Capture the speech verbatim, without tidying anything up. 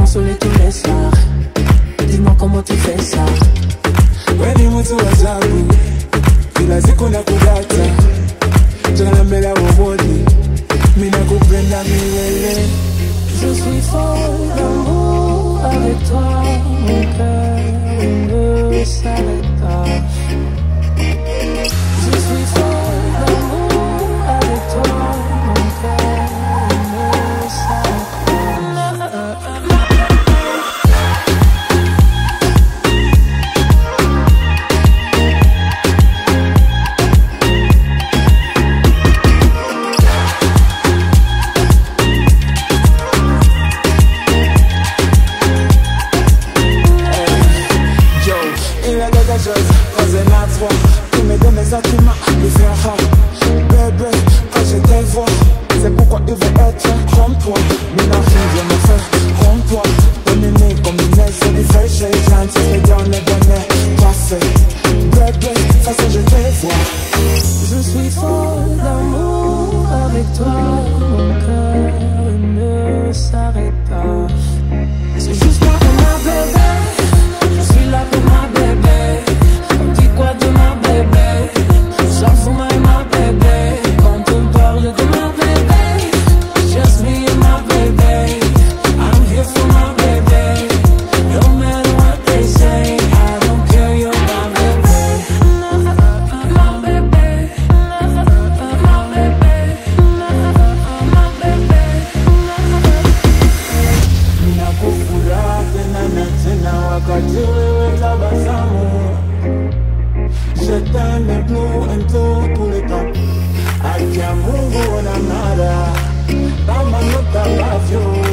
consoler tous les soirs. Dis-moi comment tu fais ça. Weni mtu wa ajabu, kila siku nakudata, tunamela wobodi, mina kupenda milele. Je suis folle d'amour avec toi, mon cœur ne s'arrête pas. Je suis folle d'amour avec toi, mon cœur ne s'arrête pas. Tu me donnes les sentiments différents. Bébé, quand je te vois, c'est pourquoi il veut être comme toi. Maintenant, je me fais comme toi. Ton aîné comme une aise, c'est des feuilles chez les gens. Tu te donnes les données passées. Bébé, ça c'est je te vois. Je suis folle d'amour avec toi. Mon cœur ne s'arrête pas. C'est juste moi et ma bébé. Je suis là pour ma bébé. Quoi de ma bébé, j'en fous ma ma bébé. Quand on parle de ma bébé, just me and my baby. I'm here for my baby. No matter what they say, I don't care, you're my baby. My baby, my baby, my baby. Ninakufura tena na tena wakati wewe tabasamu. Je t'aime plus en tout, tout le temps. Aki ya Mungu na nada, kama nota bavyo.